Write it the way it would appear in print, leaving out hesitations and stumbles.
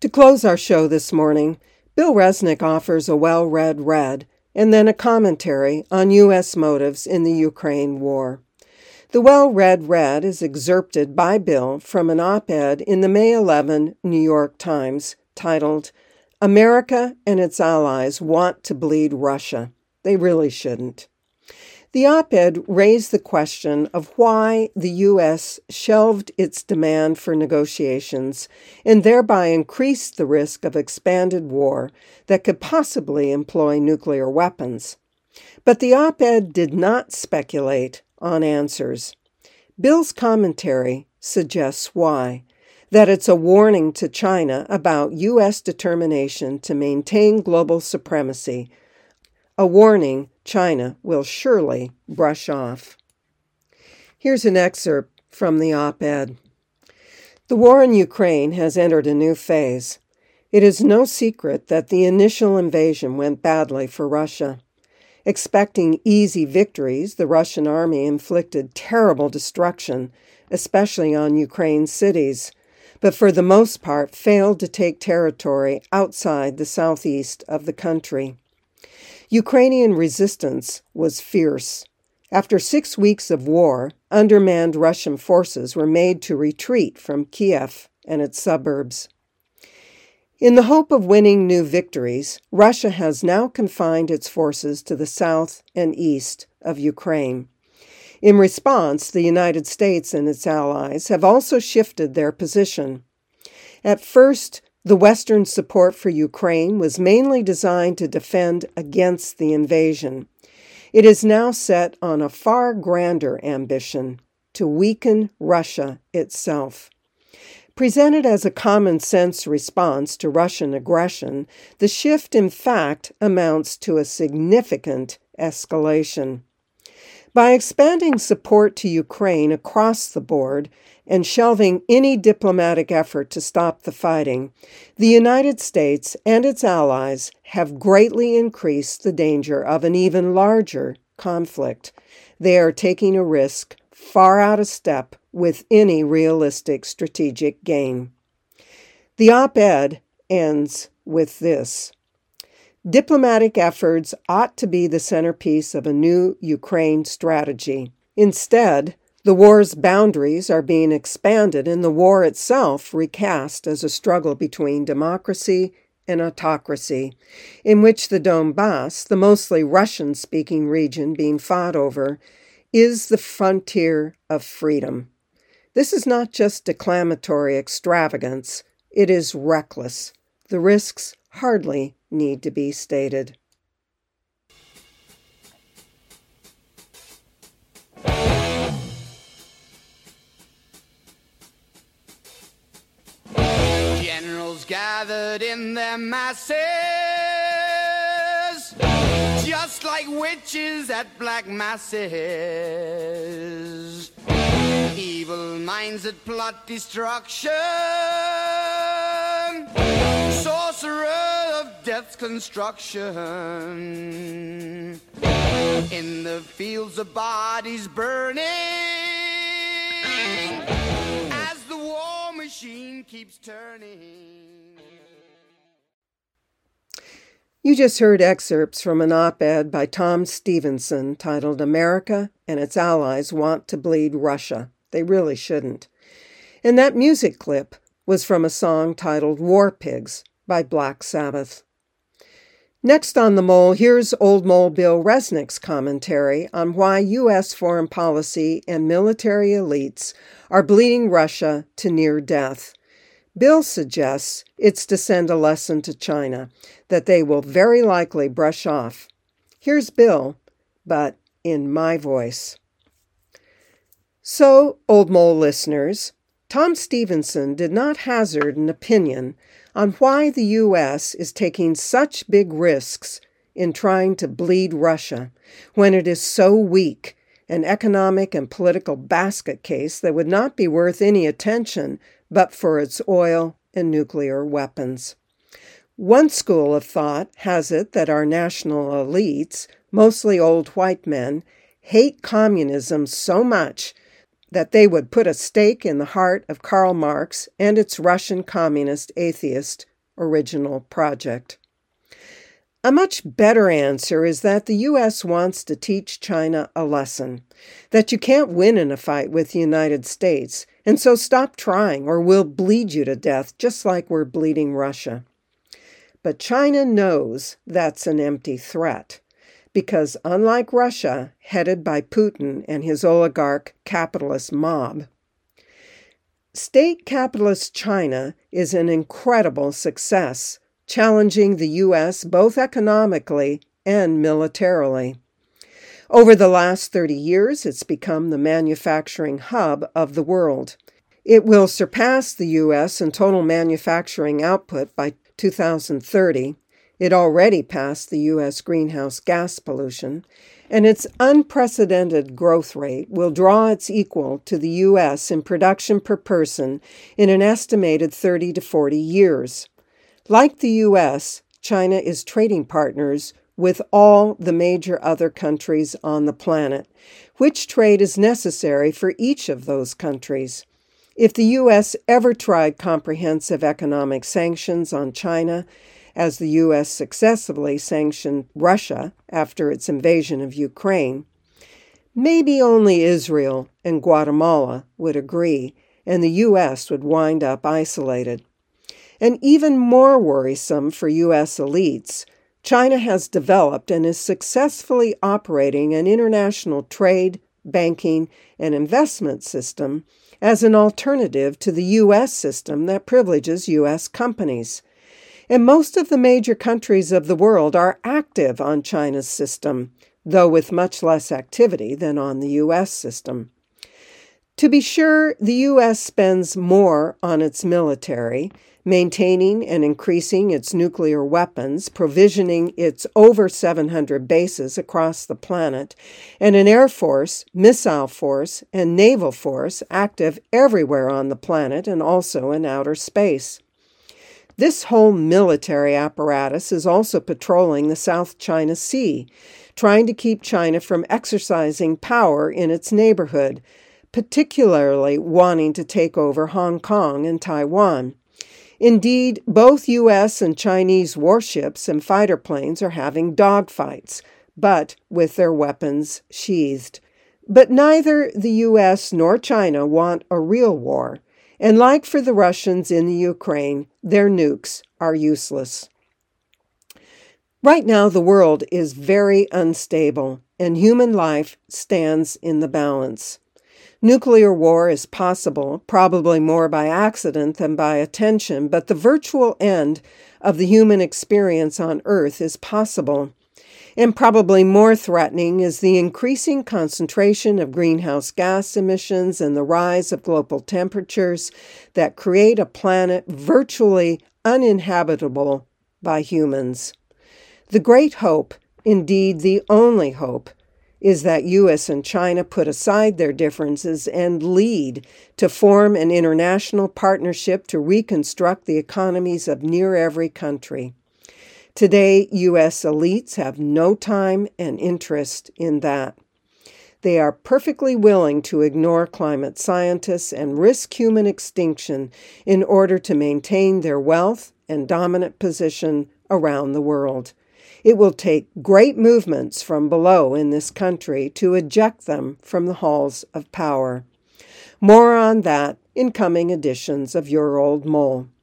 To close our show this morning, Bill Resnick offers a well-read read and then a commentary on U.S. motives in the Ukraine war. The well-read read is excerpted by Bill from an op-ed in the May 11 New York Times titled, "America and its allies want to bleed Russia. They really shouldn't." The op-ed raised the question of why the U.S. shelved its demand for negotiations and thereby increased the risk of expanded war that could possibly employ nuclear weapons. But the op-ed did not speculate on answers. Bill's commentary suggests why, that it's a warning to China about U.S. determination to maintain global supremacy, a warning China will surely brush off. Here's an excerpt from the op-ed. The war in Ukraine has entered a new phase. It is no secret that the initial invasion went badly for Russia. Expecting easy victories, the Russian army inflicted terrible destruction, especially on Ukraine's cities, but for the most part failed to take territory outside the southeast of the country. Ukrainian resistance was fierce. After 6 weeks of war, undermanned Russian forces were made to retreat from Kiev and its suburbs. In the hope of winning new victories, Russia has now confined its forces to the south and east of Ukraine. In response, the United States and its allies have also shifted their position. At first, the Western support for Ukraine was mainly designed to defend against the invasion. It is now set on a far grander ambition, to weaken Russia itself. Presented as a common-sense response to Russian aggression, the shift in fact amounts to a significant escalation. By expanding support to Ukraine across the board and shelving any diplomatic effort to stop the fighting, the United States and its allies have greatly increased the danger of an even larger conflict. They are taking a risk far out of step with any realistic strategic gain. The op-ed ends with this. Diplomatic efforts ought to be the centerpiece of a new Ukraine strategy. Instead, the war's boundaries are being expanded and the war itself recast as a struggle between democracy and autocracy, in which the Donbass, the mostly Russian-speaking region being fought over, is the frontier of freedom. This is not just declamatory extravagance, it is reckless. The risks hardly need to be stated. Generals gathered in their masses, just like witches at black masses. Evil minds that plot destruction, sorcerer of death's construction. In the fields of bodies burning, as the war machine keeps turning. You just heard excerpts from an op-ed by Tom Stevenson titled "America and its Allies Want to Bleed Russia. They Really Shouldn't." And that music clip was from a song titled "War Pigs" by Black Sabbath. Next on The Mole, here's Old Mole Bill Resnick's commentary on why U.S. foreign policy and military elites are bleeding Russia to near death. Bill suggests it's to send a lesson to China that they will very likely brush off. Here's Bill, but in my voice. So, Old Mole listeners, Tom Stevenson did not hazard an opinion on why the U.S. is taking such big risks in trying to bleed Russia when it is so weak, an economic and political basket case that would not be worth any attention but for its oil and nuclear weapons. One school of thought has it that our national elites, mostly old white men, hate communism so much that they would put a stake in the heart of Karl Marx and its Russian communist atheist, original project. A much better answer is that the U.S. wants to teach China a lesson, that you can't win in a fight with the United States, and so stop trying or we'll bleed you to death just like we're bleeding Russia. But China knows that's an empty threat, because unlike Russia, headed by Putin and his oligarch capitalist mob, state capitalist China is an incredible success, challenging the U.S. both economically and militarily. Over the last 30 years, it's become the manufacturing hub of the world. It will surpass the U.S. in total manufacturing output by 2030. It already passed the U.S. greenhouse gas pollution, and its unprecedented growth rate will draw its equal to the U.S. in production per person in an estimated 30 to 40 years. Like the U.S., China is trading partners with all the major other countries on the planet, which trade is necessary for each of those countries. If the U.S. ever tried comprehensive economic sanctions on China, as the U.S. successfully sanctioned Russia after its invasion of Ukraine, maybe only Israel and Guatemala would agree, and the U.S. would wind up isolated. And even more worrisome for U.S. elites, China has developed and is successfully operating an international trade, banking, and investment system as an alternative to the U.S. system that privileges U.S. companies. And most of the major countries of the world are active on China's system, though with much less activity than on the U.S. system. To be sure, the U.S. spends more on its military, maintaining and increasing its nuclear weapons, provisioning its over 700 bases across the planet, and an air force, missile force, and naval force active everywhere on the planet and also in outer space. This whole military apparatus is also patrolling the South China Sea, trying to keep China from exercising power in its neighborhood, particularly wanting to take over Hong Kong and Taiwan. Indeed, both U.S. and Chinese warships and fighter planes are having dogfights, but with their weapons sheathed. But neither the U.S. nor China want a real war, and like for the Russians in the Ukraine, their nukes are useless. Right now, the world is very unstable, and human life stands in the balance. Nuclear war is possible, probably more by accident than by attention, but the virtual end of the human experience on Earth is possible. And probably more threatening is the increasing concentration of greenhouse gas emissions and the rise of global temperatures that create a planet virtually uninhabitable by humans. The great hope, indeed the only hope, is that U.S. and China put aside their differences and lead to form an international partnership to reconstruct the economies of near every country. Today, U.S. elites have no time and interest in that. They are perfectly willing to ignore climate scientists and risk human extinction in order to maintain their wealth and dominant position around the world. It will take great movements from below in this country to eject them from the halls of power. More on that in coming editions of Your Old Mole.